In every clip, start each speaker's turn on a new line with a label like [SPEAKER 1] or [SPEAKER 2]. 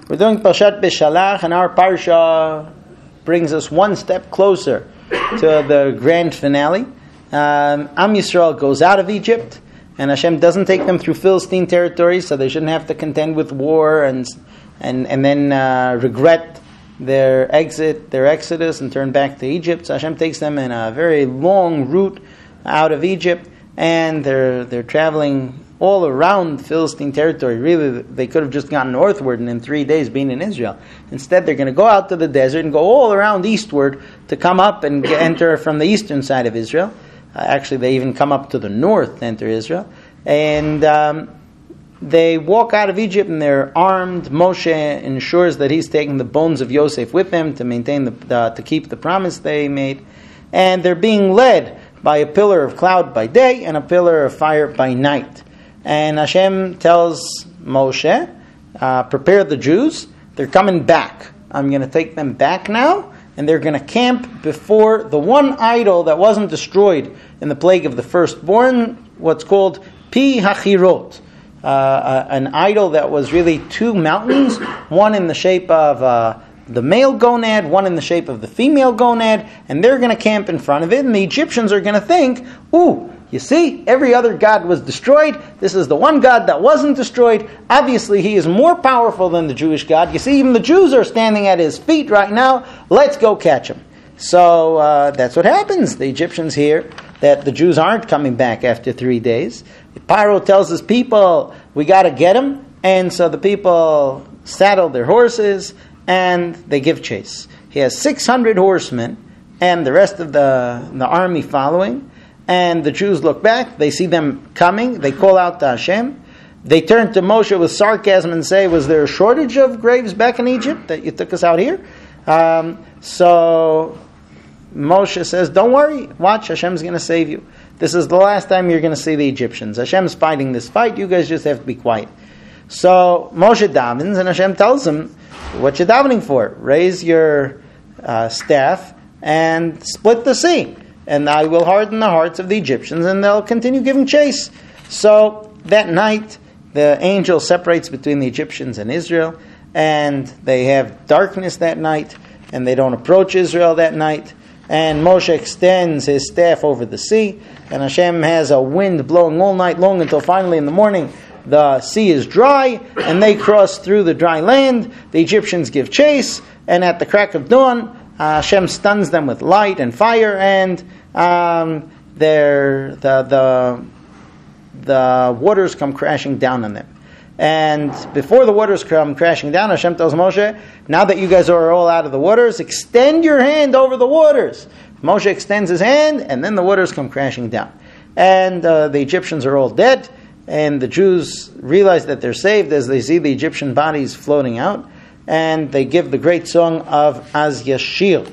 [SPEAKER 1] We're doing Parshat Beshalach, and our Parsha brings us one step closer to the grand finale. Am Yisrael goes out of Egypt, and Hashem doesn't take them through Philistine territory, so they shouldn't have to contend with war and then regret their exodus, and turn back to Egypt. So Hashem takes them in a very long route out of Egypt, and they're traveling all around Philistine territory. Really, they could have just gone northward and in 3 days been in Israel. Instead, they're going to go out to the desert and go all around eastward to come up and enter from the eastern side of Israel. Actually, they even come up to the north to enter Israel. And they walk out of Egypt and they're armed. Moshe ensures that he's taking the bones of Yosef with them to maintain to keep the promise they made. And they're being led by a pillar of cloud by day and a pillar of fire by night. And Hashem tells Moshe, prepare the Jews. They're coming back. I'm going to take them back now, and they're going to camp before the one idol that wasn't destroyed in the plague of the firstborn, what's called Pi Hachirot, an idol that was really two mountains, one in the shape of the male gonad, one in the shape of the female gonad, and they're going to camp in front of it, and the Egyptians are going to think, ooh, you see, every other god was destroyed. This is the one God that wasn't destroyed. Obviously, he is more powerful than the Jewish God. You see, even the Jews are standing at his feet right now. Let's go catch him. So that's what happens. The Egyptians hear that the Jews aren't coming back after 3 days. Paro tells his people, we got to get him. And so the people saddle their horses and they give chase. He has 600 horsemen and the rest of the army following. And the Jews look back, they see them coming, they call out to Hashem. They turn to Moshe with sarcasm and say, was there a shortage of graves back in Egypt that you took us out here? So Moshe says, don't worry, watch, Hashem's going to save you. This is the last time you're going to see the Egyptians. Hashem's fighting this fight, you guys just have to be quiet. So Moshe davens, and Hashem tells him, what you davening for? Raise your staff and split the sea. And I will harden the hearts of the Egyptians, and they'll continue giving chase. So that night, the angel separates between the Egyptians and Israel, and they have darkness that night, and they don't approach Israel that night. And Moshe extends his staff over the sea, and Hashem has a wind blowing all night long until finally in the morning the sea is dry, and they cross through the dry land. The Egyptians give chase, and at the crack of dawn, Hashem stuns them with light and fire, and the waters come crashing down on them. And before the waters come crashing down, Hashem tells Moshe, now that you guys are all out of the waters, extend your hand over the waters. Moshe extends his hand, and then the waters come crashing down. And the Egyptians are all dead, and the Jews realize that they're saved as they see the Egyptian bodies floating out. And they give the great song of Az Yashir.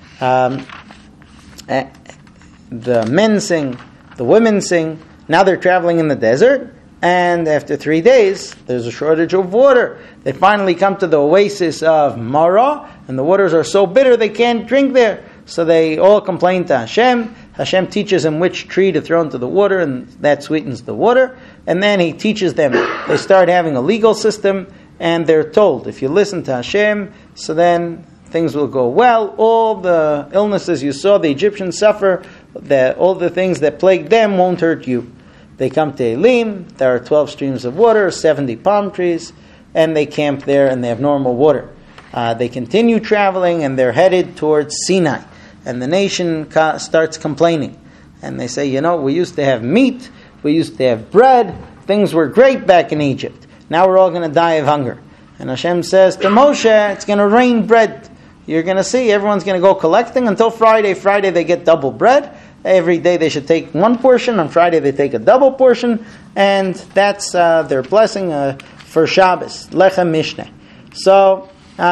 [SPEAKER 1] The men sing, the women sing. Now they're traveling in the desert, and after 3 days, there's a shortage of water. They finally come to the oasis of Marah, and the waters are so bitter they can't drink there. So they all complain to Hashem. Hashem teaches them which tree to throw into the water, and that sweetens the water. And then he teaches them, they start having a legal system, and they're told, if you listen to Hashem, so then things will go well. All the illnesses you saw the Egyptians suffer, all the things that plagued them won't hurt you. They come to Elim, there are 12 streams of water, 70 palm trees, and they camp there and they have normal water. They continue traveling and they're headed towards Sinai. And the nation starts complaining. And they say, we used to have meat, we used to have bread, things were great back in Egypt. Now we're all going to die of hunger. And Hashem says to Moshe, it's going to rain bread. You're going to see, everyone's going to go collecting until Friday. Friday they get double bread. Every day they should take one portion. On Friday they take a double portion. And that's their blessing for Shabbos. Lechem Mishneh. So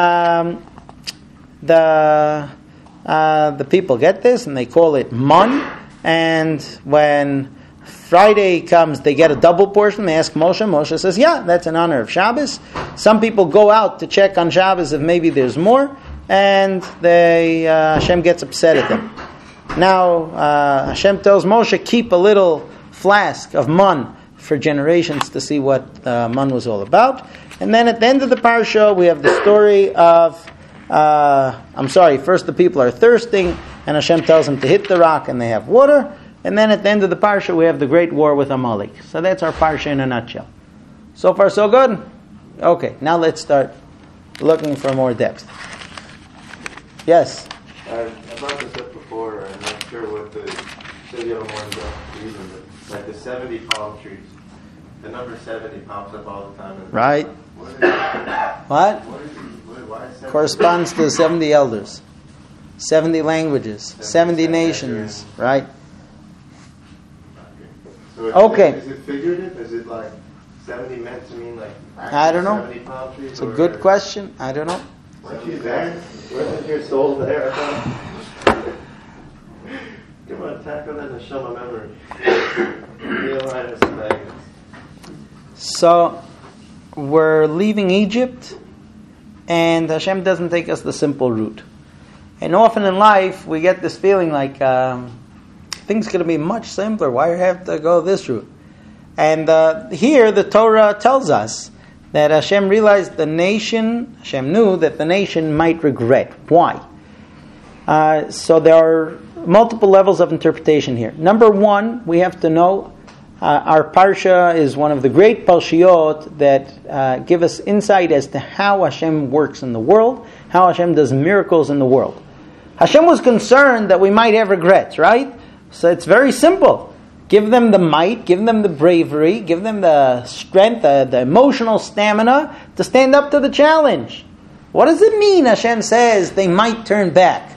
[SPEAKER 1] the people get this and they call it man. And when Friday comes, they get a double portion. They ask Moshe. Moshe says, yeah, that's in honor of Shabbos. Some people go out to check on Shabbos if maybe there's more. And Hashem gets upset at them. Now, Hashem tells Moshe, keep a little flask of man for generations to see what Man was all about. And then at the end of the parsha, we have the story of, first the people are thirsting, and Hashem tells them to hit the rock, and they have water. And then at the end of the parsha, we have the great war with Amalek. So that's our parsha in a nutshell. So far, so good? Okay, now let's start looking for more depth. Yes?
[SPEAKER 2] I brought this up before. I'm not sure what the city of one's reason, but like the 70 palm trees. The number 70 pops up all the time.
[SPEAKER 1] Right.
[SPEAKER 2] What is it?
[SPEAKER 1] What?
[SPEAKER 2] Why is 70?
[SPEAKER 1] Corresponds to 70 elders, 70 languages, 70 nations, right?
[SPEAKER 2] So
[SPEAKER 1] Okay.
[SPEAKER 2] Is it figurative? Is it like 70 meant to mean like
[SPEAKER 1] I don't know.
[SPEAKER 2] 70 palm trees?
[SPEAKER 1] It's a good question. I don't know.
[SPEAKER 2] Weren't you there? Wasn't your soul there? Come on, tackle that and show my memory. Realign us magnets.
[SPEAKER 1] So, we're leaving Egypt, and Hashem doesn't take us the simple route. And often in life, we get this feeling like things going to be much simpler. Why do you have to go this route? And here, the Torah tells us that Hashem realized Hashem knew that the nation might regret. Why? So there are multiple levels of interpretation here. Number one, we have to know our parsha is one of the great parshiyot that give us insight as to how Hashem works in the world, how Hashem does miracles in the world. Hashem was concerned that we might have regrets, right? So it's very simple. Give them the might, give them the bravery, give them the strength, the emotional stamina to stand up to the challenge. What does it mean Hashem says they might turn back?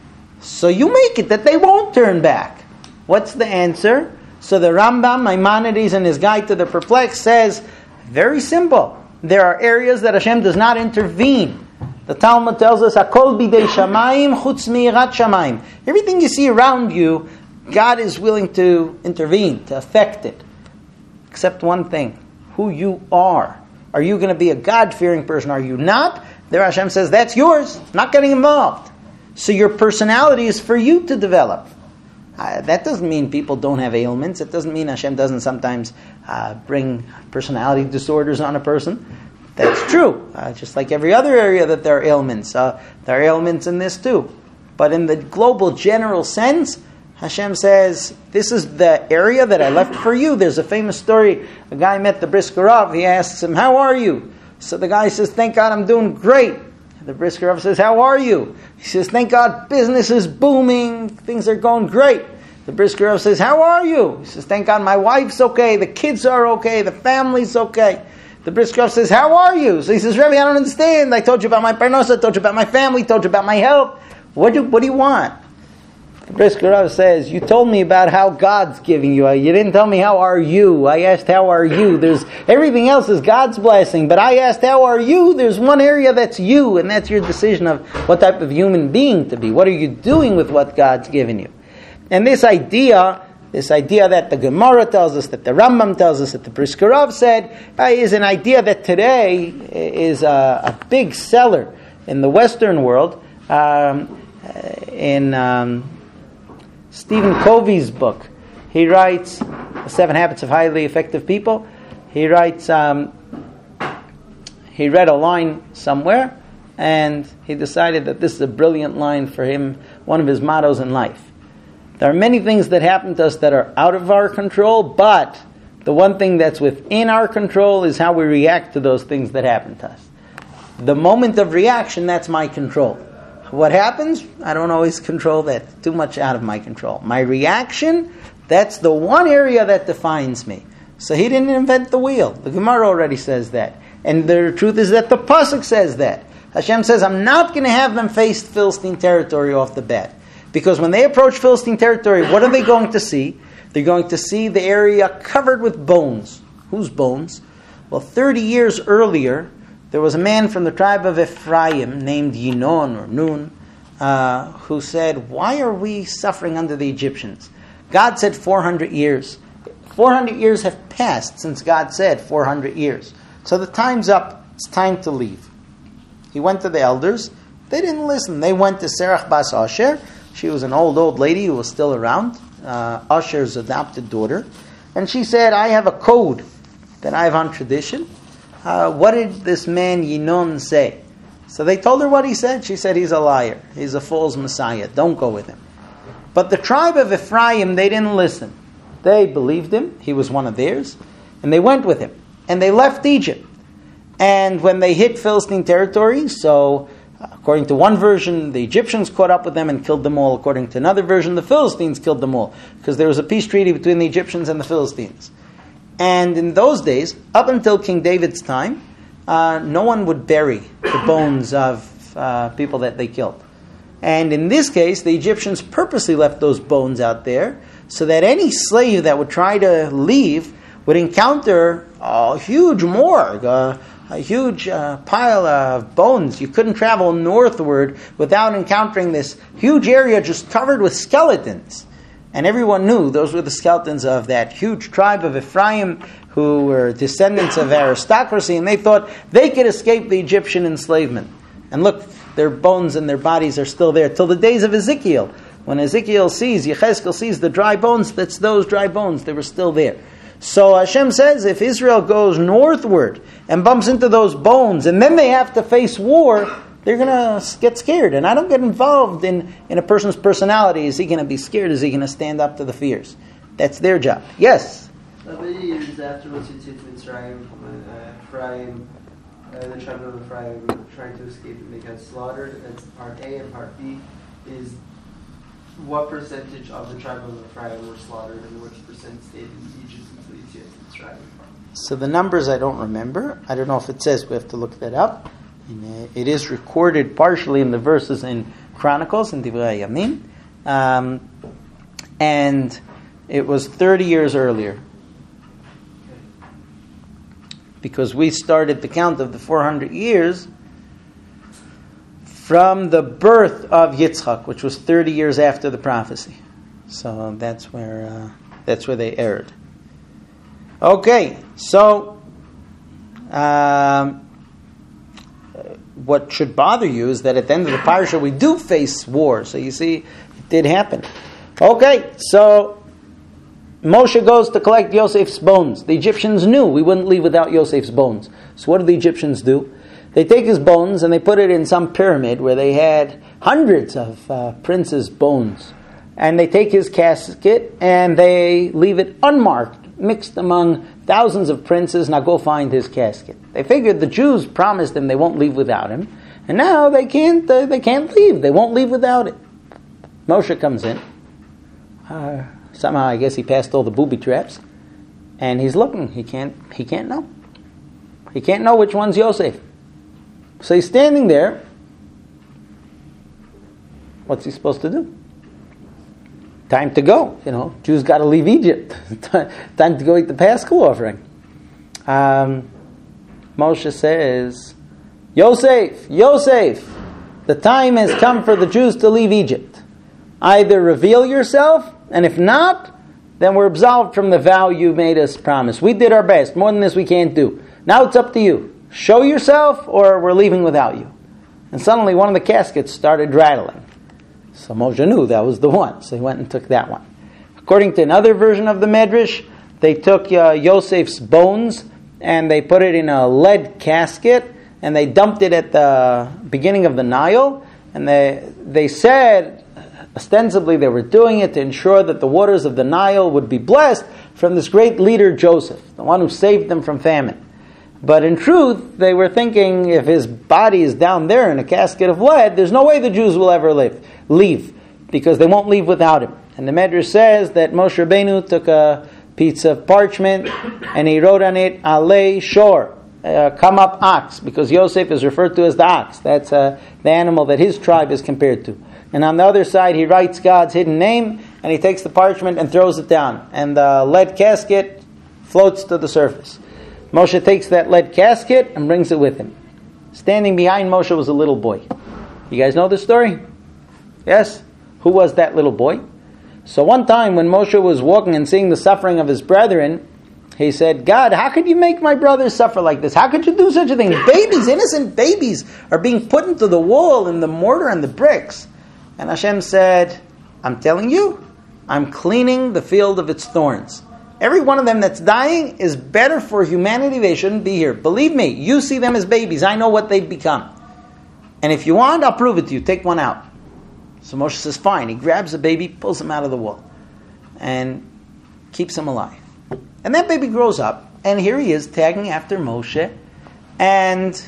[SPEAKER 1] So you make it that they won't turn back. What's the answer? So the Rambam, Maimonides, in his Guide to the Perplexed says, very simple. There are areas that Hashem does not intervene. The Talmud tells us, Hakol bidei shamayim chutz mi'irat shamayim. Everything you see around you, God is willing to intervene, to affect it. Except one thing, who you are. Are you going to be a God-fearing person? Are you not? There Hashem says, that's yours. Not getting involved. So your personality is for you to develop. That doesn't mean people don't have ailments. It doesn't mean Hashem doesn't sometimes bring personality disorders on a person. That's true. Just like every other area that there are ailments. There are ailments in this too. But in the global general sense, Hashem says, this is the area that I left for you. There's a famous story. A guy met the Brisker Rav. He asks him, how are you? So the guy says, thank God I'm doing great. The Brisker Rav says, how are you? He says, thank God business is booming. Things are going great. The Brisker Rav says, how are you? He says, thank God my wife's okay. The kids are okay. The family's okay. The Brisker Rav says, how are you? So he says, Rebbe, I don't understand. I told you about my parnasa, I told you about my family, told you about my health. What do you want? The Brisker Rav says, you told me about how God's giving you. You didn't tell me how are you. I asked how are you. There's everything else is God's blessing, but I asked how are you. There's one area that's you, and that's your decision of what type of human being to be. What are you doing with what God's given you? And this idea that the Gemara tells us, that the Rambam tells us, that the Brisker Rav said, is an idea that today is a big seller in the Western world. In Stephen Covey's book, he writes, The 7 Habits of Highly Effective People. He writes, he read a line somewhere, and he decided that this is a brilliant line for him, one of his mottos in life. There are many things that happen to us that are out of our control, but the one thing that's within our control is how we react to those things that happen to us. The moment of reaction, that's my control. What happens? I don't always control that. Too much out of my control. My reaction, that's the one area that defines me. So he didn't invent the wheel. The Gemara already says that. And the truth is that the Pasuk says that. Hashem says, I'm not going to have them face Philistine territory off the bat. Because when they approach Philistine territory, what are they going to see? They're going to see the area covered with bones. Whose bones? Well, 30 years earlier, there was a man from the tribe of Ephraim named Yinon or Nun who said, why are we suffering under the Egyptians? God said 400 years. 400 years have passed since God said 400 years. So the time's up. It's time to leave. He went to the elders. They didn't listen. They went to Serach Bas Asher. She was an old lady who was still around. Asher's adopted daughter. And she said, I have a code that I have on tradition. What did this man Yinon say? So they told her what he said. She said, he's a liar. He's a false Messiah. Don't go with him. But the tribe of Ephraim, they didn't listen. They believed him. He was one of theirs. And they went with him. And they left Egypt. And when they hit Philistine territory, so according to one version, the Egyptians caught up with them and killed them all. According to another version, the Philistines killed them all. Because there was a peace treaty between the Egyptians and the Philistines. And in those days, up until King David's time, no one would bury the bones of people that they killed. And in this case, the Egyptians purposely left those bones out there so that any slave that would try to leave would encounter a huge morgue, a huge pile of bones. You couldn't travel northward without encountering this huge area just covered with skeletons. And everyone knew those were the skeletons of that huge tribe of Ephraim who were descendants of aristocracy, and they thought they could escape the Egyptian enslavement. And look, their bones and their bodies are still there till the days of Ezekiel. When Yechezkel sees the dry bones, that's those dry bones. They were still there. So Hashem says, if Israel goes northward and bumps into those bones, and then they have to face war, they're going to get scared. And I don't get involved in a person's personality. Is he going to be scared? Is he going to stand up to the fears? That's their job. Yes?
[SPEAKER 3] Many years afterwards, you take Mitzrayim, the tribe of Ephraim were trying to escape and they got slaughtered. That's part A. And part B is what percentage of the tribe of Ephraim were slaughtered and which percent stayed in Egypt until you get to Mitzrayim. So
[SPEAKER 1] the numbers I don't remember. I don't know if it says. We have to look that up. And, it is recorded partially in the verses in Chronicles, in Divrei Yamim. And it was 30 years earlier. Because we started the count of the 400 years from the birth of Yitzchak, which was 30 years after the prophecy. So that's where they erred. Okay, so what should bother you is that at the end of the parasha we do face war. So you see, it did happen. Okay, so Moshe goes to collect Yosef's bones. The Egyptians knew we wouldn't leave without Yosef's bones. So what do the Egyptians do? They take his bones and they put it in some pyramid where they had hundreds of princes' bones. And they take his casket and they leave it unmarked, mixed among thousands of princes. Now go find his casket. They figured the Jews promised him they won't leave without him. And now they can't leave. They won't leave without it. Moshe comes in. Somehow, I guess he passed all the booby traps, and he's looking. He can't know. He can't know which one's Yosef. So he's standing there. What's he supposed to do? Time to go. Jews got to leave Egypt. Time to go eat the Paschal offering. Moshe says, Yosef, the time has come for the Jews to leave Egypt. Either reveal yourself, and if not, then we're absolved from the vow you made us promise. We did our best. More than this we can't do. Now it's up to you. Show yourself, or we're leaving without you. And suddenly one of the caskets started rattling. So Moshe knew that was the one. So he went and took that one. According to another version of the Medrash, they took Yosef's bones and they put it in a lead casket and they dumped it at the beginning of the Nile. And they said, ostensibly they were doing it to ensure that the waters of the Nile would be blessed from this great leader Joseph, the one who saved them from famine. But in truth, they were thinking if his body is down there in a casket of lead, there's no way the Jews will ever leave, because they won't leave without him. And the Medrash says that Moshe Rabbeinu took a piece of parchment and he wrote on it, Alei Shor, come up ox, because Yosef is referred to as the ox. That's the animal that his tribe is compared to. And on the other side, he writes God's hidden name, and he takes the parchment and throws it down. And the lead casket floats to the surface. Moshe takes that lead casket and brings it with him. Standing behind Moshe was a little boy. You guys know the story? Yes? Who was that little boy? So one time when Moshe was walking and seeing the suffering of his brethren, he said, God, how could you make my brothers suffer like this? How could you do such a thing? Babies, innocent babies, are being put into the wall and the mortar and the bricks. And Hashem said, I'm telling you, I'm cleaning the field of its thorns. Every one of them that's dying is better for humanity. They shouldn't be here. Believe me, you see them as babies. I know what they've become. And if you want, I'll prove it to you. Take one out. So Moshe says, fine. He grabs the baby, pulls him out of the wall, and keeps him alive. And that baby grows up, and here he is tagging after Moshe, and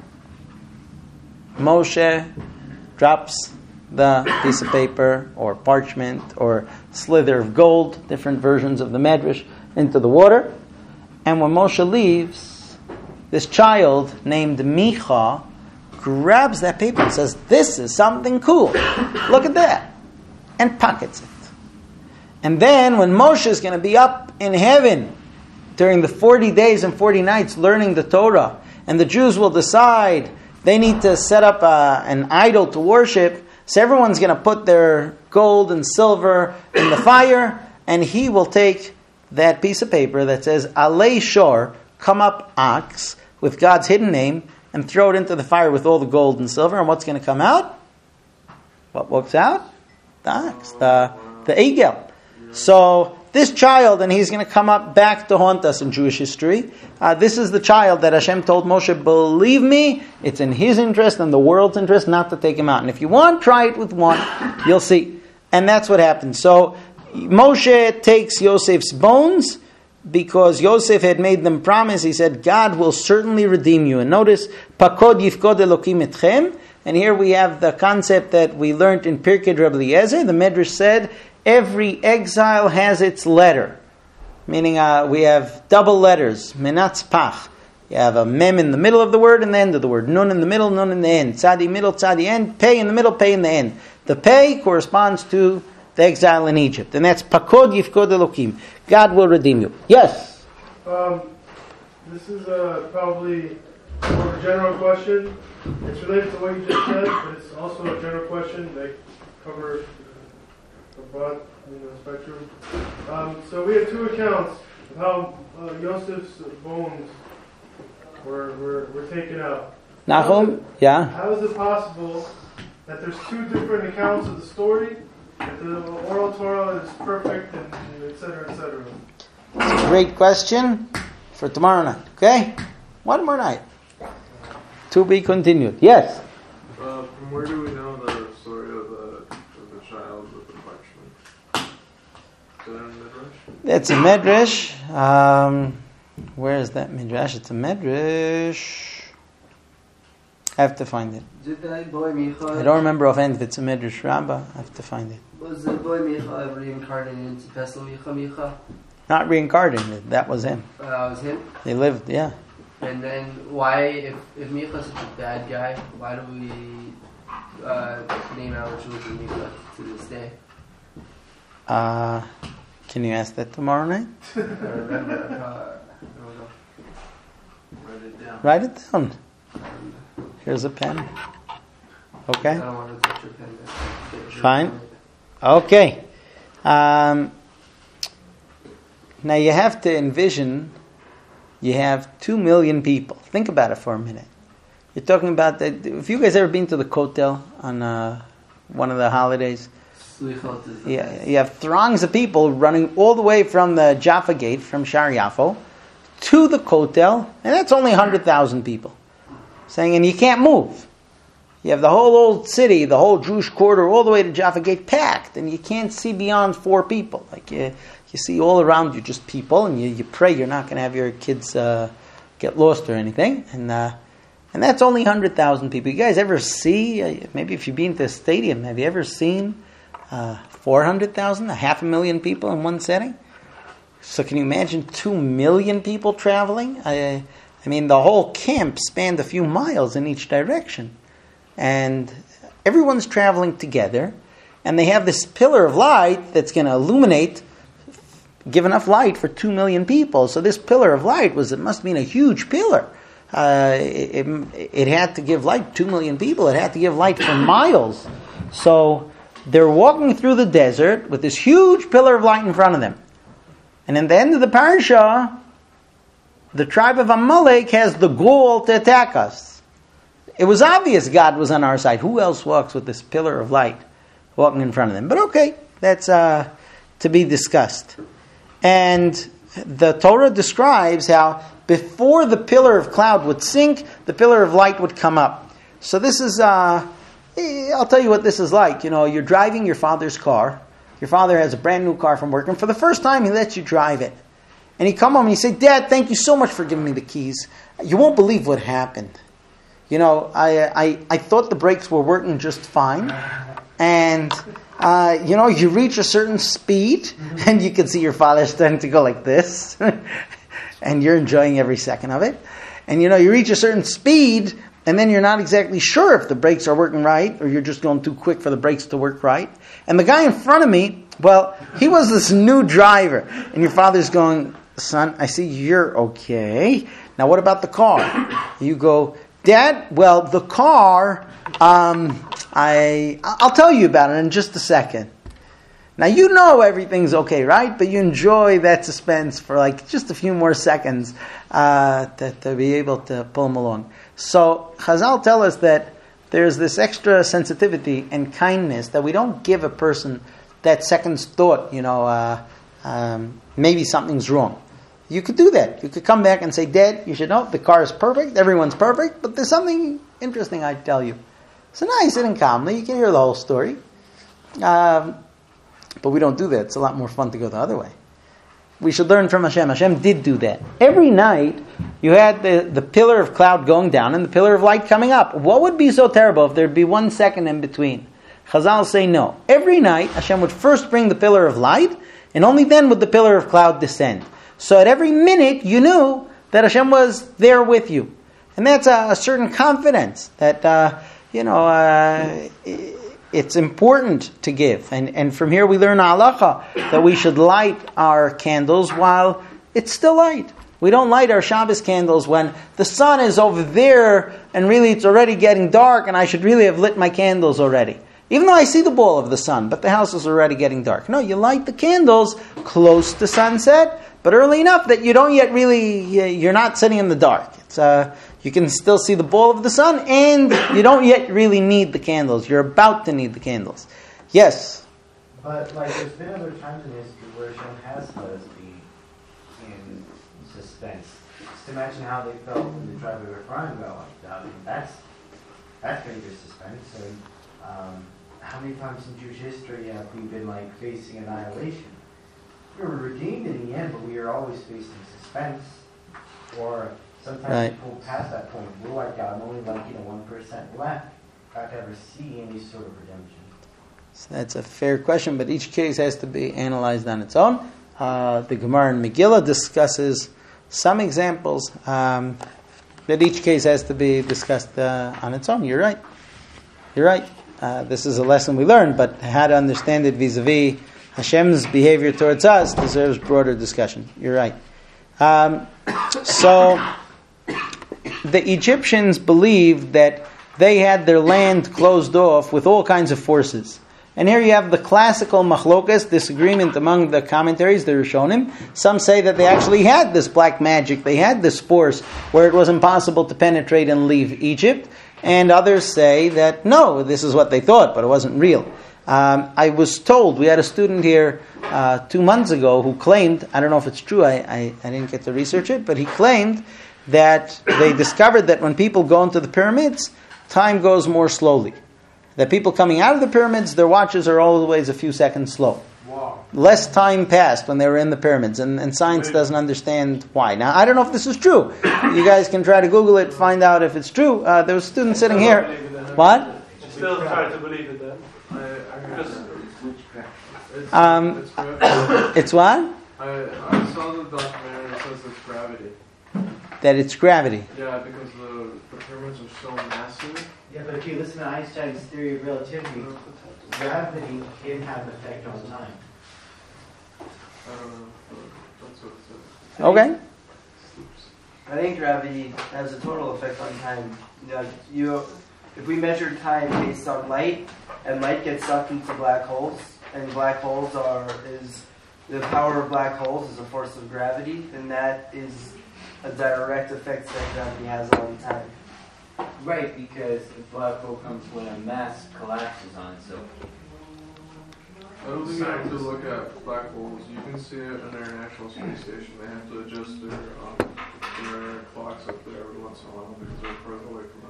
[SPEAKER 1] Moshe drops the piece of paper or parchment or slither of gold, different versions of the medrash, into the water. And when Moshe leaves, this child named Micha grabs that paper and says, this is something cool. Look at that. And pockets it. And then when Moshe is going to be up in heaven during the 40 days and 40 nights learning the Torah, and the Jews will decide they need to set up an idol to worship, so everyone's going to put their gold and silver in the fire, and he will take that piece of paper that says, Alei Shor, come up ox, with God's hidden name, and throw it into the fire with all the gold and silver, and what's going to come out? What walks out? The ox, the egel. So this child, and he's going to come up back to haunt us in Jewish history. This is the child that Hashem told Moshe, believe me, it's in his interest and the world's interest not to take him out. And if you want, try it with one, you'll see. And that's what happened. So Moshe takes Yosef's bones because Yosef had made them promise. He said, God will certainly redeem you. And notice, Pakod yifkod Elokim etchem. And here we have the concept that we learned in Pirkei Rabbi Eliezer. The Medrash said, every exile has its letter. Meaning we have double letters, menatz pach. You have a mem in the middle of the word and the end of the word. Nun in the middle, nun in the end. Tzadi middle, tzadi end. Pei in the middle, pei in the end. The pei corresponds to the exile in Egypt. And that's pakod yifkod Elokim. God will redeem you. Yes?
[SPEAKER 4] This is probably more of a general question. It's related to what you just said, but it's also a general question that covers a broad spectrum. So we have two accounts of how Yosef's bones were taken out.
[SPEAKER 1] Nahum? Yeah?
[SPEAKER 4] How is it possible that there's two different accounts of the story, that the oral Torah is perfect, and et cetera, et cetera?
[SPEAKER 1] It's a great question for tomorrow night. Okay? One more night. To be continued. Yes?
[SPEAKER 5] From where do we know the story of the child with the parchment? Is that in Midrash?
[SPEAKER 1] It's a Medrash. Where is that Midrash? It's a Medrash. I have to find it.
[SPEAKER 3] Did that boy Micha?
[SPEAKER 1] I don't remember offhand if it's a Medrash Rabbah. I have to find it.
[SPEAKER 3] Was the boy Micha ever reincarnated into Pesel Micha?
[SPEAKER 1] Not reincarnated. That was him.
[SPEAKER 3] That was him?
[SPEAKER 1] They lived, yeah.
[SPEAKER 3] And then why, if Micha is such a bad guy, why do we name our children Micha to this day?
[SPEAKER 1] Can you ask that tomorrow night?
[SPEAKER 3] I don't remember. I don't know.
[SPEAKER 5] Write it down.
[SPEAKER 1] Write it down. Here's a pen. Okay?
[SPEAKER 3] I don't want to touch your pen.
[SPEAKER 1] Fine. Okay. Now you have to envision, you have 2 million people. Think about it for a minute. You're talking about that. If you guys ever been to the Kotel on one of the holidays, yeah, you have throngs of people running all the way from the Jaffa Gate, from Shar Yafo, to the Kotel, and that's only 100,000 people. Saying, and you can't move. You have the whole old city, the whole Jewish quarter, all the way to Jaffa Gate packed, and you can't see beyond 4 people. Like you see all around you just people, and you pray you're not going to have your kids get lost or anything. And that's only 100,000 people. You guys ever see, maybe if you've been to a stadium, have you ever seen 400,000, 500,000 people in one setting? So can you imagine 2 million people traveling? I mean, the whole camp spanned a few miles in each direction. And everyone's traveling together, and they have this pillar of light that's going to illuminate, give enough light for 2 million people. So this pillar of light it must have been a huge pillar. It had to give light to 2 million people. It had to give light for miles. So they're walking through the desert with this huge pillar of light in front of them. And in the end of the parasha, the tribe of Amalek has the goal to attack us. It was obvious God was on our side. Who else walks with this pillar of light walking in front of them? But okay, that's to be discussed. And the Torah describes how before the pillar of cloud would sink, the pillar of light would come up. So this is, I'll tell you what this is like. You know, you're driving your father's car. Your father has a brand new car from work, and for the first time he lets you drive it. And you come home and you say, Dad, thank you so much for giving me the keys. You won't believe what happened. You know, I thought the brakes were working just fine. And, you reach a certain speed, and you can see your father starting to go like this. And you're enjoying every second of it. And, you reach a certain speed, and then you're not exactly sure if the brakes are working right, or you're just going too quick for the brakes to work right. And the guy in front of me, well, he was this new driver. And your father's going, son, I see you're okay. Now what about the car? You go, Dad, well, the car, I'll tell you about it in just a second. Now you know everything's okay, right? But you enjoy that suspense for like just a few more seconds to be able to pull them along. So Chazal tell us that there's this extra sensitivity and kindness that we don't give a person that second thought, maybe something's wrong. You could do that. You could come back and say, Dad, you should know the car is perfect, everyone's perfect, but there's something interesting I'd tell you. So now you sit in calmly, you can hear the whole story. But we don't do that. It's a lot more fun to go the other way. We should learn from Hashem. Hashem did do that. Every night, you had the pillar of cloud going down and the pillar of light coming up. What would be so terrible if there'd be 1 second in between? Chazal say no. Every night, Hashem would first bring the pillar of light, and only then would the pillar of cloud descend. So at every minute, you knew that Hashem was there with you. And that's a certain confidence that, it's important to give. And from here we learn halacha that we should light our candles while it's still light. We don't light our Shabbos candles when the sun is over there and really it's already getting dark and I should really have lit my candles already. Even though I see the ball of the sun, but the house is already getting dark. No, you light the candles close to sunset, but early enough that you don't yet really, you're not sitting in the dark. It's you can still see the ball of the sun, and you don't yet really need the candles. You're about to need the candles. Yes?
[SPEAKER 6] But, there's been other times in history where Hashem has let us be in suspense. Just imagine how they felt when the tribe of Ephraim got wiped out. That's pretty good suspense. And how many times in Jewish history have we been, facing annihilation? We were redeemed in the end, but we are always facing suspense. Or sometimes people past that point, we're wiped out, and only 1% left. Not to ever see any sort of redemption.
[SPEAKER 1] So that's a fair question, but each case has to be analyzed on its own. The Gemara in Megillah discusses some examples, but each case has to be discussed on its own. You're right. This is a lesson we learned, but how to understand it vis-a-vis Hashem's behavior towards us deserves broader discussion. You're right. So the Egyptians believed that they had their land closed off with all kinds of forces. And here you have the classical machlokas, disagreement among the commentaries, the Rishonim. Some say that they actually had this black magic, they had this force where it was impossible to penetrate and leave Egypt. And others say that no, this is what they thought, but it wasn't real. I was told, we had a student here 2 months ago who claimed, I don't know if it's true, I didn't get to research it, but he claimed that they discovered that when people go into the pyramids, time goes more slowly. That people coming out of the pyramids, their watches are always a few seconds slow.
[SPEAKER 5] Wow.
[SPEAKER 1] Less time passed when they were in the pyramids, and science doesn't understand why. Now, I don't know if this is true. You guys can try to Google it, find out if it's true. There was a student sitting here. What?
[SPEAKER 5] Still try to believe it then.
[SPEAKER 1] It's what?
[SPEAKER 5] I saw the documentary and it says it's gravity.
[SPEAKER 1] That it's gravity.
[SPEAKER 5] Yeah, because the pyramids are so massive.
[SPEAKER 6] Yeah, but if you listen to Einstein's theory of relativity, gravity can have an effect on time.
[SPEAKER 5] I don't know. That's what it says.
[SPEAKER 1] Okay.
[SPEAKER 3] I think gravity has a total effect on time. If we measure time based on light, and light gets sucked into black holes, and black holes is the power of black holes is a force of gravity, then that is a direct effect that gravity has on time.
[SPEAKER 7] Right, because the black hole comes when a mass collapses on itself.
[SPEAKER 5] don't think you have to look at black holes. You can see it in the International Space Station. They have to adjust their clocks up there every once in a while because they're further away from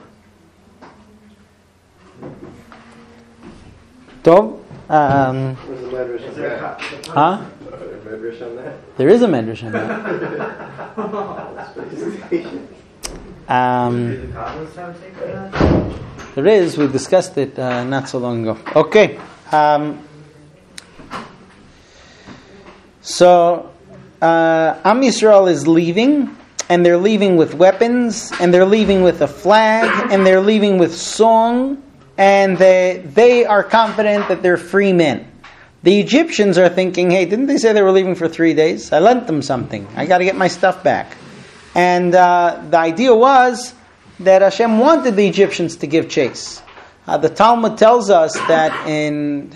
[SPEAKER 5] Earth.
[SPEAKER 1] Tov.
[SPEAKER 2] Where's the medrash on that?
[SPEAKER 1] Huh?
[SPEAKER 2] Medrash on that?
[SPEAKER 1] There is a medrash on that.
[SPEAKER 6] Did the Cosmos have a take on that?
[SPEAKER 1] There is. We discussed it not so long ago. Okay. So Am Yisrael is leaving, and they're leaving with weapons, and they're leaving with a flag, and they're leaving with song, and they are confident that they're free men. The Egyptians are thinking, hey, didn't they say they were leaving for 3 days? I lent them something. I got to get my stuff back. And the idea was that Hashem wanted the Egyptians to give chase. The Talmud tells us that in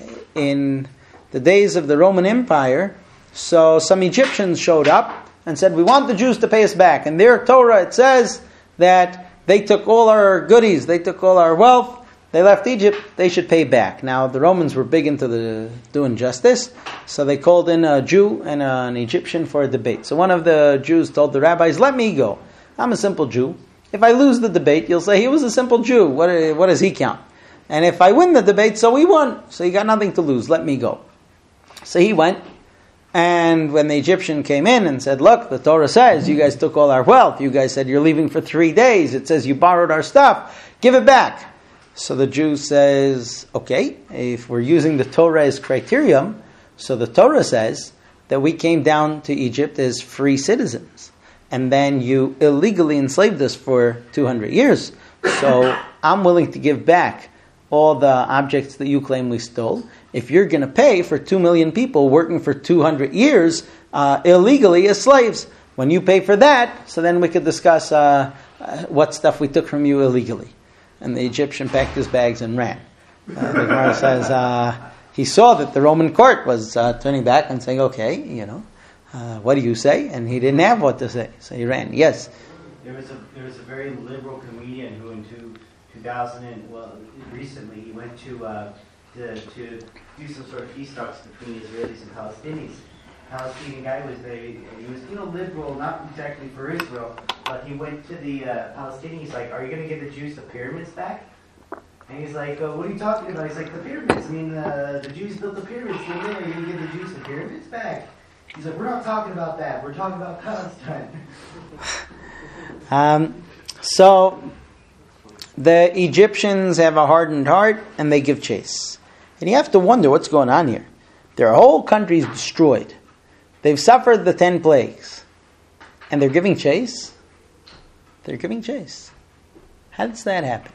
[SPEAKER 1] the days of the Roman Empire, so some Egyptians showed up and said, we want the Jews to pay us back. In their Torah it says that they took all our goodies, they took all our wealth, they left Egypt, they should pay back. Now the Romans were big into doing justice, so they called in a Jew and an Egyptian for a debate. So one of the Jews told the rabbis, let me go. I'm a simple Jew. If I lose the debate, you'll say he was a simple Jew. What does he count? And if I win the debate, so he won. So he got nothing to lose. Let me go. So he went. And when the Egyptian came in and said, look, the Torah says you guys took all our wealth. You guys said you're leaving for 3 days. It says you borrowed our stuff. Give it back. So the Jew says, okay, if we're using the Torah as criterion, so the Torah says that we came down to Egypt as free citizens. And then you illegally enslaved us for 200 years. So I'm willing to give back all the objects that you claim we stole. If you're going to pay for 2 million people working for 200 years illegally as slaves, when you pay for that, so then we could discuss what stuff we took from you illegally. And the Egyptian packed his bags and ran. The Gemara says he saw that the Roman court was turning back and saying, okay, what do you say? And he didn't have what to say, so he ran. Yes?
[SPEAKER 6] There was a very liberal comedian who in 2000 recently he went to do some sort of peace talks between Israelis and Palestinians. Palestinian guy was there. He was liberal, not exactly for Israel, but he went to the Palestinian. He's like, "Are you going to give the Jews the pyramids back?" And he's like, "What are you talking about?" He's like, "The pyramids. I mean, the Jews built the pyramids. Are you going to give the Jews the pyramids back?" He's like, "We're not talking about that. We're talking about Palestine."
[SPEAKER 1] So the Egyptians have a hardened heart, and they give chase. And you have to wonder what's going on here. Their whole country is destroyed. They've suffered the 10 plagues. And they're giving chase? They're giving chase. How does that happen?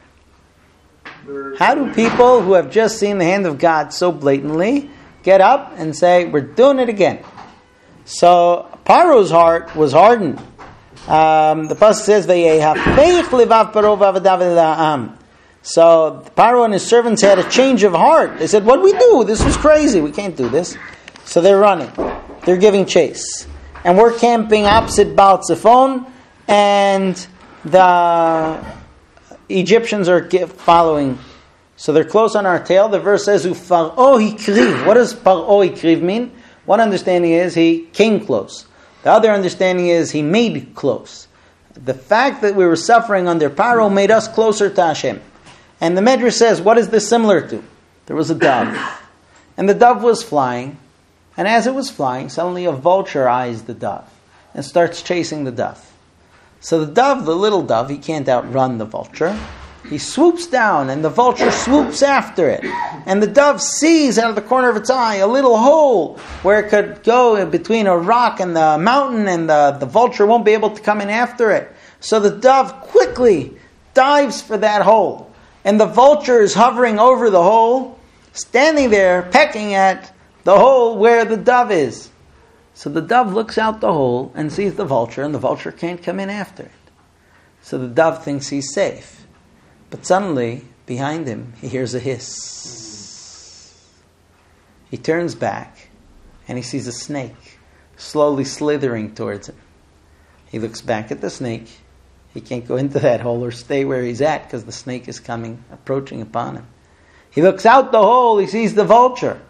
[SPEAKER 1] How do people who have just seen the hand of God so blatantly get up and say, we're doing it again? So Paro's heart was hardened. The pasuk says, "Vayehafech levav Paro v'avadav ela'am." So Paro and his servants had a change of heart. They said, what do we do? This is crazy. We can't do this. So they're running. They're giving chase. And we're camping opposite Baal Tzifon, and the Egyptians are following. So they're close on our tail. The verse says, Ufaro hikriv. What does Paro hikriv mean? One understanding is he came close. The other understanding is he made close. The fact that we were suffering under Paro made us closer to Hashem. And the Medrash says, what is this similar to? There was a dove. And the dove was flying. And as it was flying, suddenly a vulture eyes the dove and starts chasing the dove. So the dove, the little dove, he can't outrun the vulture. He swoops down and the vulture swoops after it. And the dove sees out of the corner of its eye a little hole where it could go between a rock and the mountain, and the vulture won't be able to come in after it. So the dove quickly dives for that hole. And the vulture is hovering over the hole, standing there, pecking at the hole where the dove is. So the dove looks out the hole and sees the vulture, and the vulture can't come in after it. So the dove thinks he's safe. But suddenly, behind him, he hears a hiss. He turns back, and he sees a snake slowly slithering towards him. He looks back at the snake. He can't go into that hole or stay where he's at because the snake is approaching upon him. He looks out the hole, he sees the vulture.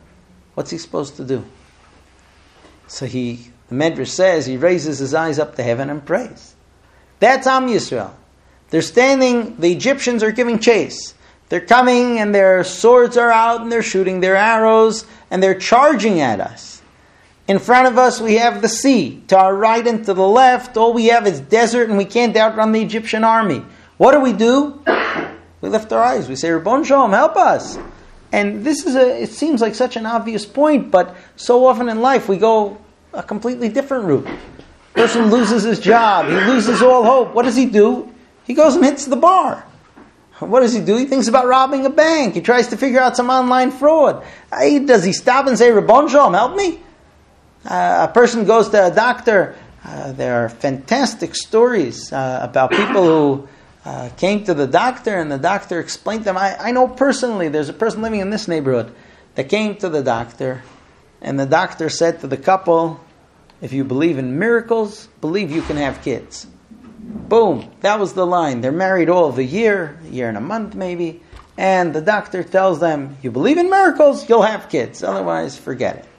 [SPEAKER 1] What's he supposed to do? So the Medrash says, he raises his eyes up to heaven and prays. That's Am Yisrael. They're standing, the Egyptians are giving chase. They're coming and their swords are out and they're shooting their arrows and they're charging at us. In front of us we have the sea. To our right and to the left, all we have is desert and we can't outrun the Egyptian army. What do? We lift our eyes. We say, Rabbon Shalom, help us. And it seems like such an obvious point, but so often in life we go a completely different route. Person loses his job. He loses all hope. What does he do? He goes and hits the bar. What does he do? He thinks about robbing a bank. He tries to figure out some online fraud. Does he stop and say, Rabbon Shalom, help me? A person goes to a doctor. There are fantastic stories about people who came to the doctor and the doctor explained to them. I know personally, there's a person living in this neighborhood that came to the doctor and the doctor said to the couple, if you believe in miracles, believe you can have kids. Boom, that was the line. They're married all of a year and a month maybe, and the doctor tells them, you believe in miracles, you'll have kids, otherwise forget it.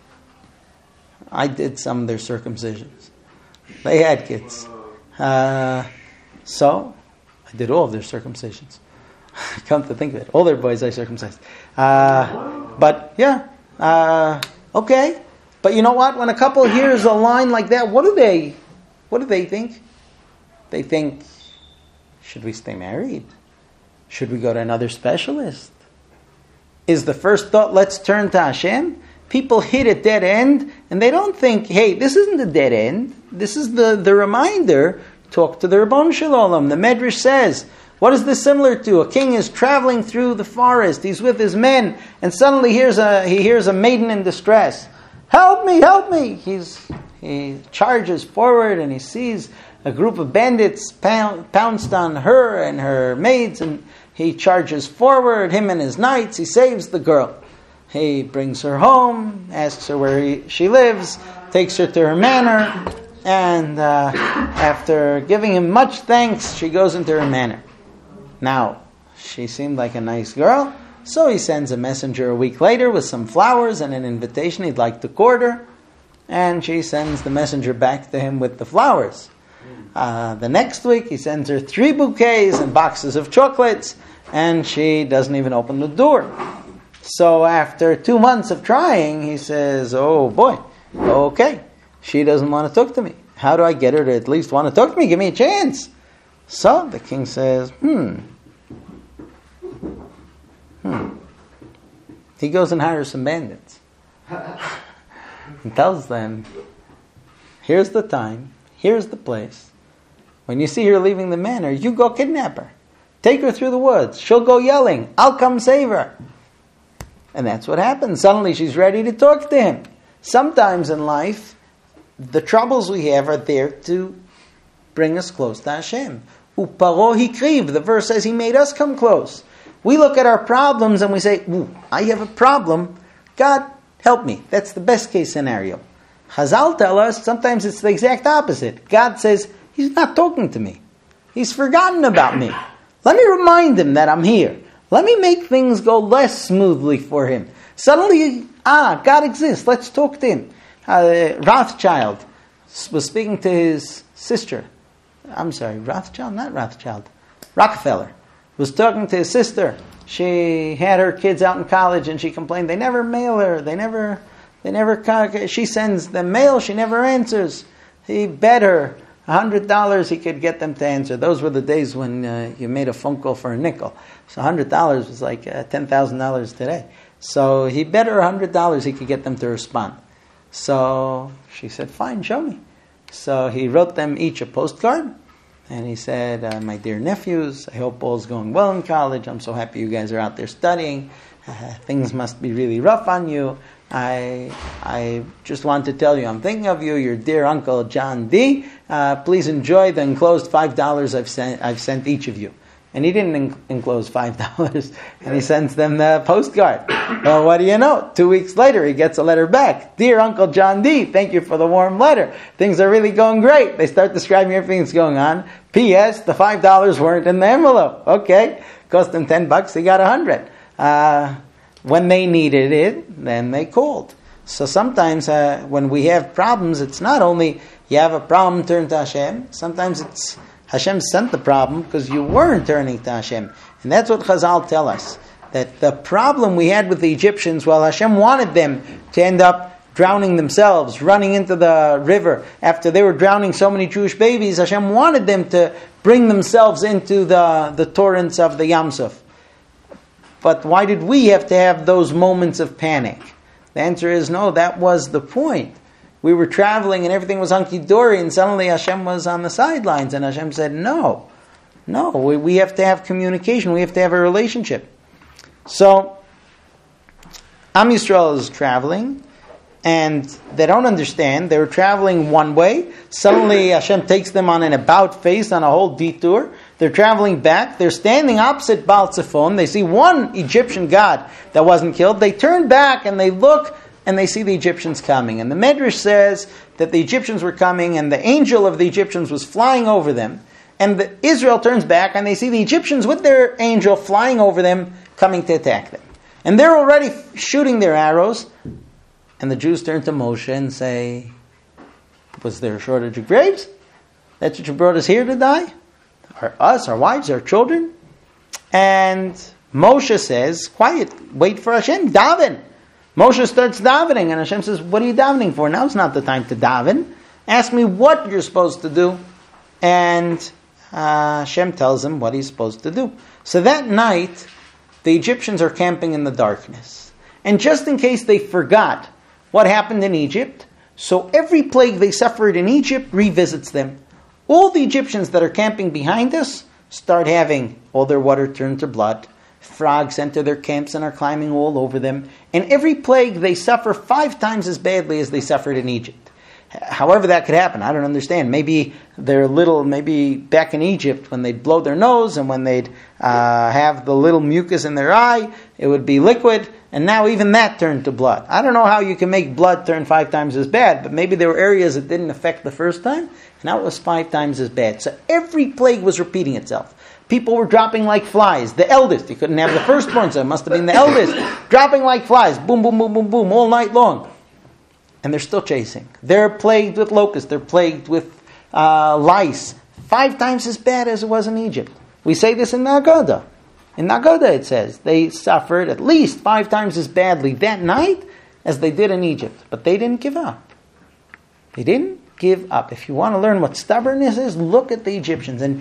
[SPEAKER 1] I did some of their circumcisions. They had kids. So I did all of their circumcisions. Come to think of it, all their boys I circumcised. But yeah, okay. But you know what? When a couple hears a line like that, what do they think? They think, should we stay married? Should we go to another specialist? Is the first thought, let's turn to Hashem? People hit a dead end, and they don't think, hey, this isn't a dead end. This is the reminder. Talk to the Rabbon Shalom. The Medrash says, what is this similar to? A king is traveling through the forest. He's with his men, and suddenly he hears a maiden in distress. Help me, help me! He charges forward, and he sees a group of bandits pounced on her and her maids, and he charges forward, him and his knights. He saves the girl. He brings her home, asks her where she lives, takes her to her manor, and after giving him much thanks, she goes into her manor. Now, she seemed like a nice girl, so he sends a messenger a week later with some flowers and an invitation he'd like to court her, and she sends the messenger back to him with the flowers. The next week, he sends her 3 bouquets and boxes of chocolates, and she doesn't even open the door. So after 2 months of trying, he says, oh boy, okay, she doesn't want to talk to me. How do I get her to at least want to talk to me? Give me a chance. So the king says, He goes and hires some bandits. And tells them, here's the time, here's the place. When you see her leaving the manor, you go kidnap her. Take her through the woods. She'll go yelling, I'll come save her. And that's what happens. Suddenly she's ready to talk to him. Sometimes in life, the troubles we have are there to bring us close to Hashem. Uparo hikriv, the verse says he made us come close. We look at our problems and we say, I have a problem. God, help me. That's the best case scenario. Chazal tell us sometimes it's the exact opposite. God says, he's not talking to me. He's forgotten about me. Let me remind him that I'm here. Let me make things go less smoothly for him. Suddenly, God exists. Let's talk to him. Rothschild was speaking to his sister. I'm sorry, Rockefeller was talking to his sister. She had her kids out in college and she complained they never mail her. She sends them mail, she never answers. He bet her $100 he could get them to answer. Those were the days when you made a phone call for a nickel. So $100 was like $10,000 today. So he bet her $100 he could get them to respond. So she said, fine, show me. So he wrote them each a postcard. And he said, my dear nephews, I hope all's going well in college. I'm so happy you guys are out there studying. Things must be really rough on you. I just want to tell you, I'm thinking of you, your dear Uncle John D. Please enjoy the enclosed $5 I've sent each of you. And he didn't enclose $5, and he sends them the postcard. Well, what do you know? 2 weeks later, he gets a letter back. Dear Uncle John D., thank you for the warm letter. Things are really going great. They start describing everything that's going on. P.S., the $5 weren't in the envelope. Okay, cost him $10, he got $100. when they needed it, then they called. So sometimes when we have problems, it's not only you have a problem, turn to Hashem. Sometimes it's Hashem sent the problem because you weren't turning to Hashem. And that's what Chazal tell us. That the problem we had with the Egyptians, well, Hashem wanted them to end up drowning themselves, running into the river. After they were drowning so many Jewish babies, Hashem wanted them to bring themselves into the torrents of the Yam Suf. But why did we have to have those moments of panic? The answer is no, that was the point. We were traveling and everything was hunky-dory, and suddenly Hashem was on the sidelines, and Hashem said, no, we have to have communication, we have to have a relationship. So, Am Yisrael is traveling, and they don't understand. They were traveling one way. Suddenly Hashem takes them on an about face, on a whole detour. They're traveling back. They're standing opposite Baal Tzifon. They see one Egyptian god that wasn't killed. They turn back and they look and they see the Egyptians coming. And the Medrash says that the Egyptians were coming and the angel of the Egyptians was flying over them. And Israel turns back and they see the Egyptians with their angel flying over them, coming to attack them. And they're already shooting their arrows. And the Jews turn to Moshe and say, was there a shortage of graves? That's what you brought us here to die? Us, our wives, our children? And Moshe says, quiet, wait for Hashem, daven. Moshe starts davening, and Hashem says, what are you davening for? Now's not the time to daven. Ask me what you're supposed to do. And Hashem tells him what he's supposed to do. So that night, the Egyptians are camping in the darkness. And just in case they forgot what happened in Egypt, so every plague they suffered in Egypt revisits them. All the Egyptians that are camping behind us start having all their water turned to blood. Frogs enter their camps and are climbing all over them. And every plague they suffer 5 times as badly as they suffered in Egypt. However that could happen, I don't understand. Maybe maybe back in Egypt when they'd blow their nose and when they'd have the little mucus in their eye, it would be liquid. And now even that turned to blood. I don't know how you can make blood turn 5 times as bad, but maybe there were areas it didn't affect the first time, and now it was 5 times as bad. So every plague was repeating itself. People were dropping like flies. The eldest, you couldn't have the firstborn, so it must have been the eldest, dropping like flies, boom, boom, boom, boom, boom, all night long. And they're still chasing. They're plagued with locusts. They're plagued with lice. 5 times as bad as it was in Egypt. We say this in the Haggadah. In the Haggadah it says they suffered at least 5 times as badly that night as they did in Egypt. But they didn't give up. They didn't give up. If you want to learn what stubbornness is, look at the Egyptians. And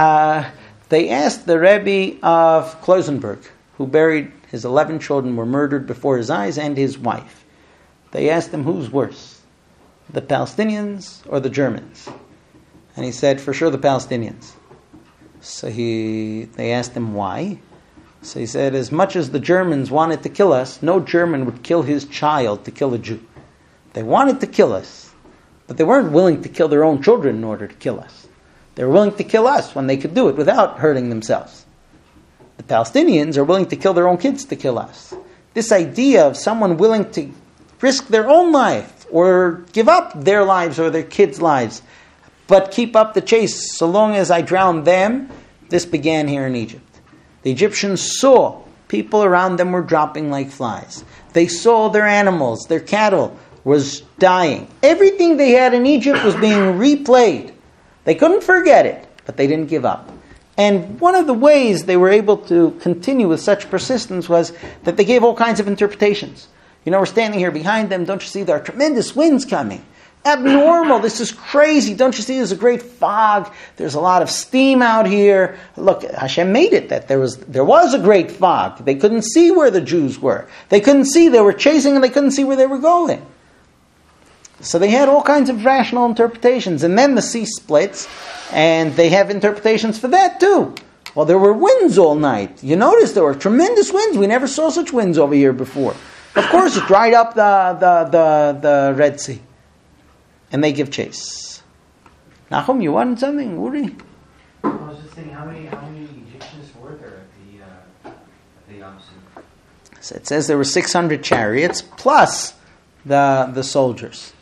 [SPEAKER 1] they asked the Rebbe of Klosenberg, who buried his 11 children, were murdered before his eyes, and his wife. They asked him, who's worse, the Palestinians or the Germans? And he said, for sure the Palestinians. So they asked him why. So he said, as much as the Germans wanted to kill us, no German would kill his child to kill a Jew. They wanted to kill us, but they weren't willing to kill their own children in order to kill us. They were willing to kill us when they could do it without hurting themselves. The Palestinians are willing to kill their own kids to kill us. This idea of someone willing to risk their own life or give up their lives or their kids' lives, but keep up the chase so long as I drown them, this began here in Egypt. The Egyptians saw people around them were dropping like flies. They saw their animals, their cattle was dying. Everything they had in Egypt was being replayed. They couldn't forget it, but they didn't give up. And one of the ways they were able to continue with such persistence was that they gave all kinds of interpretations. You know, we're standing here behind them. Don't you see there are tremendous winds coming? Abnormal. This is crazy. Don't you see there's a great fog? There's a lot of steam out here. Look, Hashem made it that there was a great fog. They couldn't see where the Jews were. They couldn't see. They were chasing and they couldn't see where they were going. So they had all kinds of rational interpretations. And then the sea splits, and they have interpretations for that too. Well, there were winds all night. You notice there were tremendous winds. We never saw such winds over here before. Of course, it dried up the Red Sea. And they give chase. Nachum, you wanted something, Uri?
[SPEAKER 6] I was just thinking, how many Egyptians were there at the Yam Suf?
[SPEAKER 1] So it says there were 600 chariots plus the soldiers.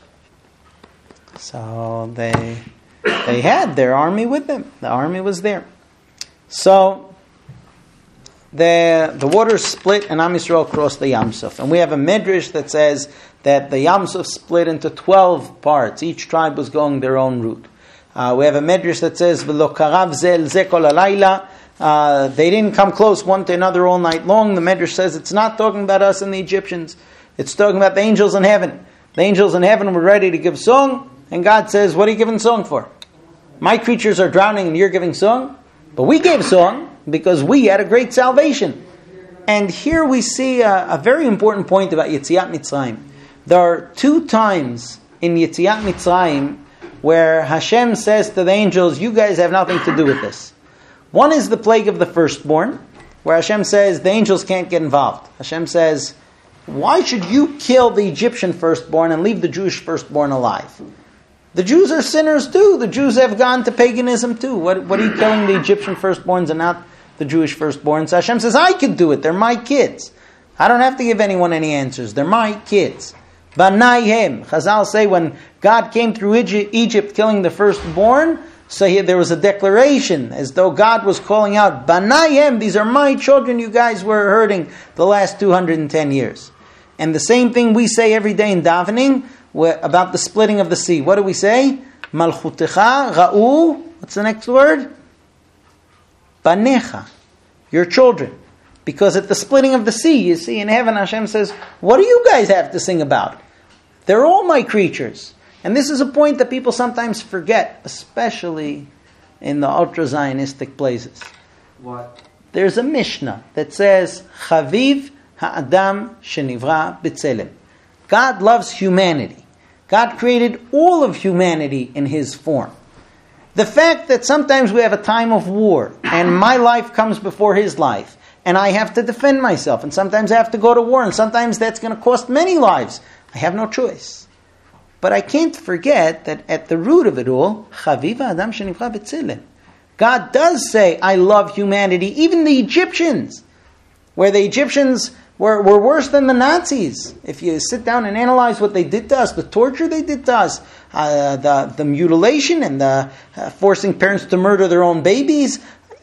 [SPEAKER 1] So they had their army with them. The army was there. So the waters split and Am Yisrael crossed the Yam Suf. And we have a medrash that says that the Yam Suf split into 12 parts. Each tribe was going their own route. We have a medrash that says, V'lo karav zel ze kol halayla. They didn't come close one to another all night long. The medrash says it's not talking about us and the Egyptians. It's talking about the angels in heaven. The angels in heaven were ready to give song, and God says, what are you giving song for? My creatures are drowning and you're giving song? But we gave song because we had a great salvation. And here we see a very important point about Yetziat Mitzrayim. There are 2 times in Yetziat Mitzrayim where Hashem says to the angels, you guys have nothing to do with this. One is the plague of the firstborn, where Hashem says the angels can't get involved. Hashem says, why should you kill the Egyptian firstborn and leave the Jewish firstborn alive? The Jews are sinners too. The Jews have gone to paganism too. What are you killing the Egyptian firstborns and not the Jewish firstborns? Hashem says, I could do it. They're my kids. I don't have to give anyone any answers. They're my kids. Banayhem. Chazal say when God came through Egypt killing the firstborn, so there was a declaration as though God was calling out, Banayhem, these are my children you guys were hurting the last 210 years. And the same thing we say every day in davening about the splitting of the sea. What do we say? Malchutecha ra'u. What's the next word? Banecha. Your children. Because at the splitting of the sea, you see in heaven, Hashem says, what do you guys have to sing about? They're all my creatures. And this is a point that people sometimes forget, especially in the ultra-Zionistic places.
[SPEAKER 3] What?
[SPEAKER 1] There's a Mishnah that says, Chaviv ha'adam shenivra b'tzelem. God loves humanity. God created all of humanity in His form. The fact that sometimes we have a time of war, and my life comes before His life, and I have to defend myself, and sometimes I have to go to war, and sometimes that's going to cost many lives. I have no choice. But I can't forget that at the root of it all, Chaviv Adam Shenivra B'Tzelem. God does say, I love humanity, even the Egyptians, where the Egyptians were worse than the Nazis. If you sit down and analyze what they did to us, the torture they did to us, the mutilation and the forcing parents to murder their own babies,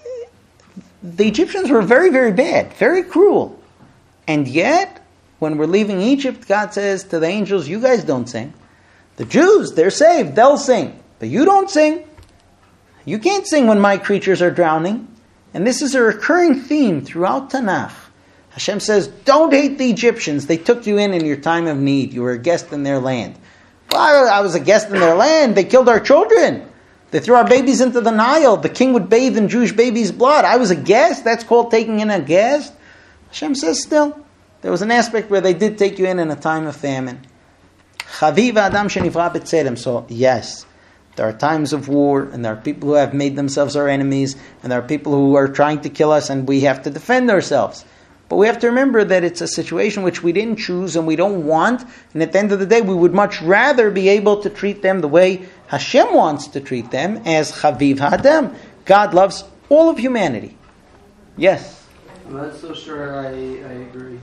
[SPEAKER 1] the Egyptians were very, very bad, very cruel. And yet, when we're leaving Egypt, God says to the angels, you guys don't sing. The Jews, they're saved, they'll sing. But you don't sing. You can't sing when my creatures are drowning. And this is a recurring theme throughout Tanakh. Hashem says, don't hate the Egyptians. They took you in your time of need. You were a guest in their land. Well, I was a guest in their land. They killed our children. They threw our babies into the Nile. The king would bathe in Jewish babies' blood. I was a guest. That's called taking in a guest. Hashem says still, there was an aspect where they did take you in a time of famine. Chaviv Adam Shenivra B'Tzelem. So yes, there are times of war, and there are people who have made themselves our enemies, and there are people who are trying to kill us, and we have to defend ourselves. But we have to remember that it's a situation which we didn't choose and we don't want, and at the end of the day, we would much rather be able to treat them the way Hashem wants to treat them, as Chaviv Adam. God loves all of humanity. Yes?
[SPEAKER 3] I'm not so sure I agree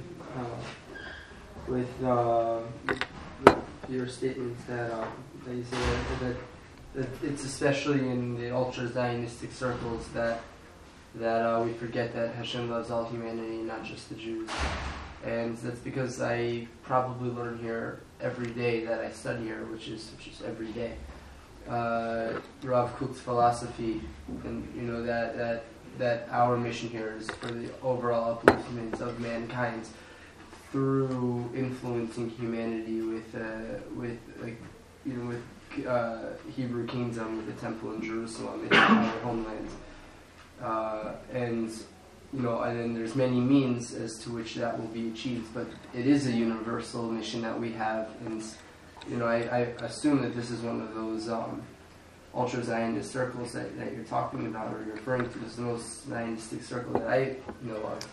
[SPEAKER 3] with your statements that you say that it's especially in the ultra-Zionistic circles that we forget that Hashem loves all humanity, not just the Jews. And that's because I probably learn here every day that I study here, which is every day. Rav Kook's philosophy, and that our mission here is for the overall upliftment of mankind through influencing humanity with Hebrew kingdom, with the temple in Jerusalem, in our homeland. And then there's many means as to which that will be achieved, but it is a universal mission that we have, and I assume that this is one of those ultra-Zionist circles that you're talking about, or you're referring to. This is the most Zionistic circle that I know of,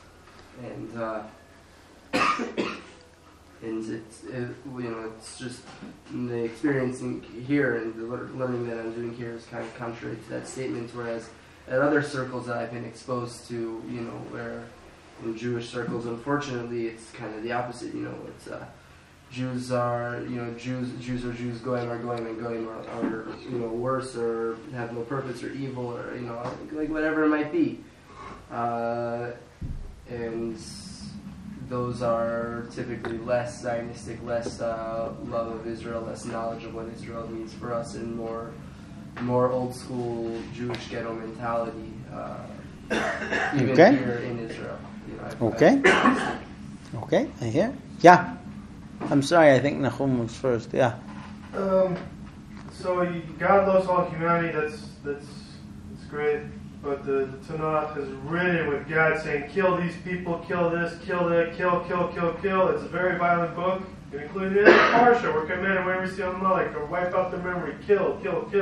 [SPEAKER 3] and it's just the experiencing here and the learning that I'm doing here is kind of contrary to that statement, whereas at other circles that I've been exposed to, where in Jewish circles, unfortunately, it's kind of the opposite. It's Jews are Jews going or worse, or have no purpose, or evil, or like whatever it might be. those are typically less Zionistic, less love of Israel, less knowledge of what Israel means for us, and more old school Jewish ghetto mentality, even
[SPEAKER 1] Okay.
[SPEAKER 3] here in Israel.
[SPEAKER 1] Okay. Okay, I hear. Yeah. I'm sorry, I think Nahum was first. Yeah.
[SPEAKER 4] So God loves all humanity. That's great. But the Tanakh is written with God saying, "Kill these people, kill this, kill that, kill." It's a very violent book, including in the Parsha. We're commanded whenever we see Amalek to wipe out their memory. Kill.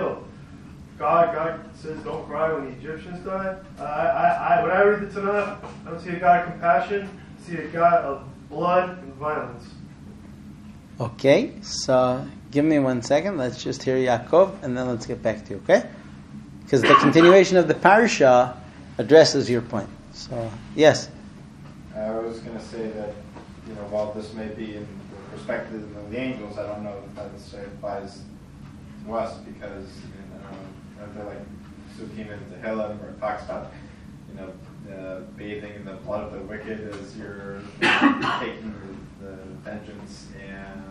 [SPEAKER 4] God says, "Don't cry when the Egyptians die." When I read the Tanakh, I don't see a God of compassion. I see a God of blood and violence.
[SPEAKER 1] Okay, so give me 1 second. Let's just hear Yaakov, and then let's get back to you, okay? Because the continuation of the parsha addresses your point. So, yes.
[SPEAKER 2] I was going to say that, while this may be in the perspective of the angels, I don't know if that necessarily applies to us, because they're like Sukkim and Tehillim, where it talks about, bathing in the blood of the wicked as you're taking the vengeance, and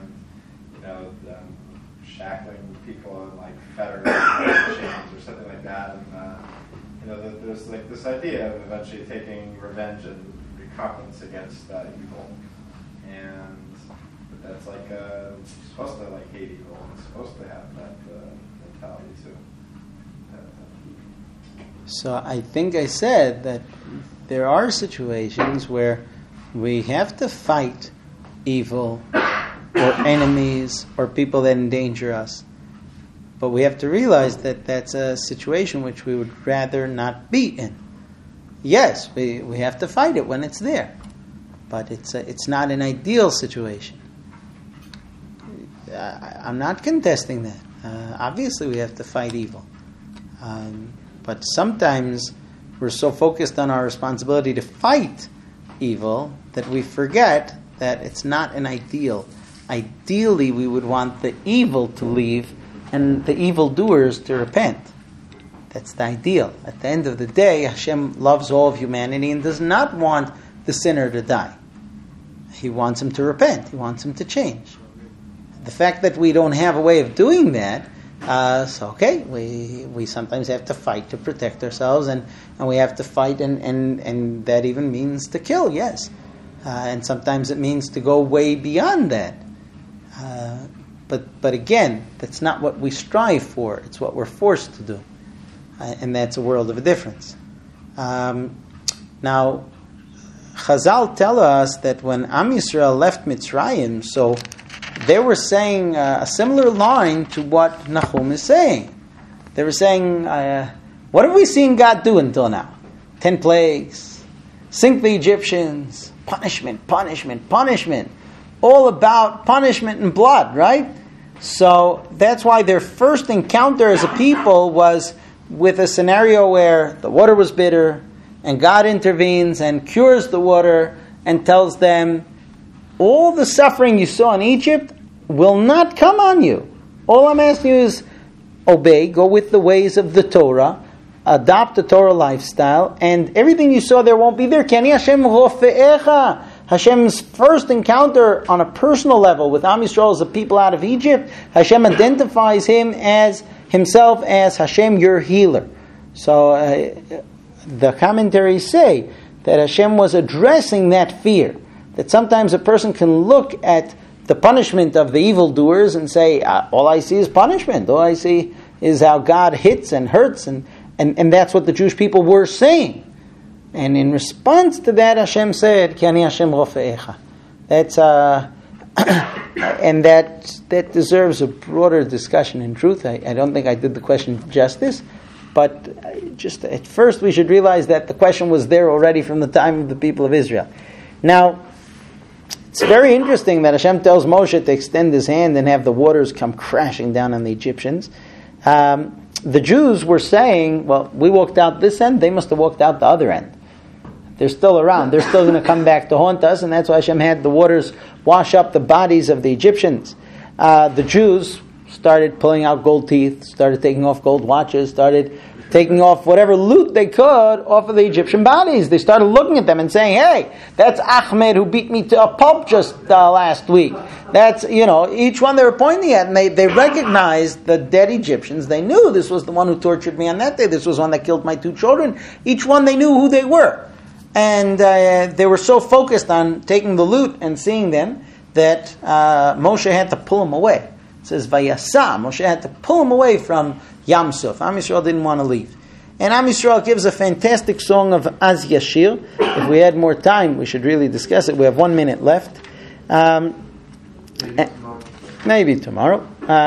[SPEAKER 2] shackling people in like fetters or chains or something like that, and there's like this idea of eventually taking revenge and recompense against evil, and that's like supposed to like hate evil, and supposed to have that mentality too.
[SPEAKER 1] So I think I said that there are situations where we have to fight evil or enemies or people that endanger us. But we have to realize that that's a situation which we would rather not be in. Yes, we have to fight it when it's there. But it's not an ideal situation. I'm not contesting that. Obviously we have to fight evil. But sometimes we're so focused on our responsibility to fight evil that we forget that it's not an ideal. Ideally, we would want the evil to leave and the evildoers to repent. That's the ideal. At the end of the day, Hashem loves all of humanity and does not want the sinner to die. He wants him to repent. He wants him to change. The fact that we don't have a way of doing that, we sometimes have to fight to protect ourselves, and we have to fight, and that even means to kill, yes. And sometimes it means to go way beyond that. But again, that's not what we strive for. It's what we're forced to do. And that's a world of a difference. Now, Chazal tell us that when Am Yisrael left Mitzrayim, so they were saying a similar line to what Nahum is saying. They were saying, what have we seen God do until now? 10 plagues, sink the Egyptians, punishment. All about punishment and blood, right? So that's why their first encounter as a people was with a scenario where the water was bitter, and God intervenes and cures the water and tells them, all the suffering you saw in Egypt will not come on you. All I'm asking you is obey, go with the ways of the Torah, adopt the Torah lifestyle, and everything you saw there won't be there. Ki ani Hashem rofe'echa. Hashem's first encounter on a personal level with Am Yisrael as a people out of Egypt, Hashem identifies himself as Hashem, your healer. So the commentaries say that Hashem was addressing that fear. That sometimes a person can look at the punishment of the evildoers and say, all I see is punishment. All I see is how God hits and hurts. And that's what the Jewish people were saying. And in response to that, Hashem said, Ki ani Hashem rofe'echa. That's and that deserves a broader discussion. In truth, I don't think I did the question justice. But just at first we should realize that the question was there already from the time of the people of Israel. Now, it's very interesting that Hashem tells Moshe to extend his hand and have the waters come crashing down on the Egyptians. The Jews were saying, well, we walked out this end, they must have walked out the other end. They're still around. They're still going to come back to haunt us, and that's why Hashem had the waters wash up the bodies of the Egyptians. The Jews started pulling out gold teeth, started taking off gold watches, started taking off whatever loot they could off of the Egyptian bodies. They started looking at them and saying, hey, that's Ahmed who beat me to a pulp just last week. That's, each one they were pointing at, and they recognized the dead Egyptians. They knew this was the one who tortured me on that day. This was one that killed my 2 children. Each one, they knew who they were. And they were so focused on taking the loot and seeing them that Moshe had to pull them away. It says, Vayasa, Moshe had to pull them away from Yam Suf. Am Yisrael didn't want to leave. And Am Yisrael gives a fantastic song of Az Yashir. If we had more time, we should really discuss it. We have 1 minute left. Maybe tomorrow.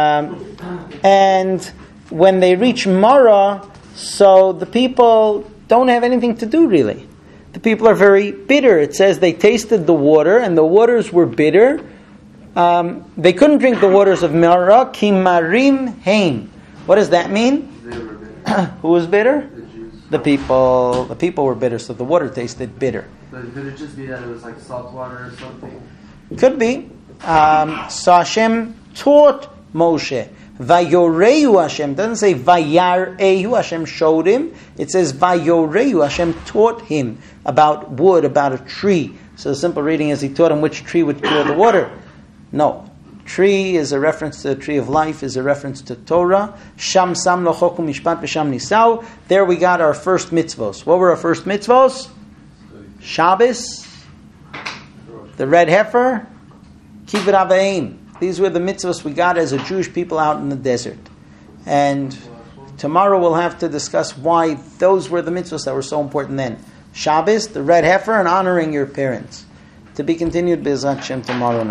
[SPEAKER 1] And when they reach Marah, so the people don't have anything to do really. The people are very bitter. It says they tasted the water, and the waters were bitter. They couldn't drink the waters of Marah. Ki marim heim. What does that mean?
[SPEAKER 3] They were bitter.
[SPEAKER 1] Who was bitter?
[SPEAKER 3] The Jews.
[SPEAKER 1] The people. The people were bitter, so the water tasted bitter.
[SPEAKER 3] But could it just be that it was like salt water or something?
[SPEAKER 1] Could be. So Hashem taught Moshe. Vayoreu Hashem. Doesn't say Vayareu. Hashem showed him. It says Vayoreu. Hashem taught him about wood, about a tree. So the simple reading is he taught him which tree would cure the water. No. Tree is a reference to the tree of life, is a reference to Torah. Sham sam lo choku mishpat v'sham nisau. There we got our first mitzvos. What were our first mitzvos? Shabbos, the red heifer, kibbut avayim. These were the mitzvahs we got as a Jewish people out in the desert. And tomorrow we'll have to discuss why those were the mitzvahs that were so important then. Shabbos, the red heifer, and honoring your parents. To be continued, B'ezrat Hashem, tomorrow night.